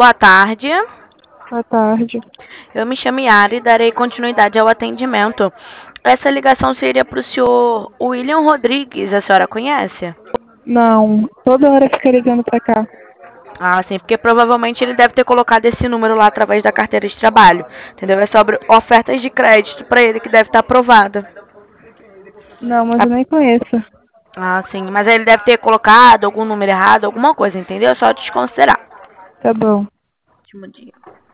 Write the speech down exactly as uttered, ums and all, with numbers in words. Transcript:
Boa tarde. Boa tarde. Eu me chamo Yara e darei continuidade ao atendimento. Essa ligação seria para o senhor William Rodrigues. A senhora conhece? Não, toda hora fica ligando pra cá. Ah, sim, porque provavelmente ele deve ter colocado esse número lá através da carteira de trabalho. Entendeu? É sobre ofertas de crédito para ele que deve estar aprovada. Não, mas eu nem conheço. Ah, sim, mas ele deve ter colocado algum número errado, alguma coisa, entendeu? É só desconsiderar. Tá bom. Último dia.